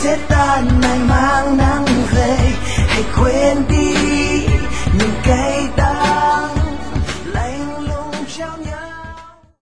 sẽ tan, ngày mang nắng về. Hãy quên đi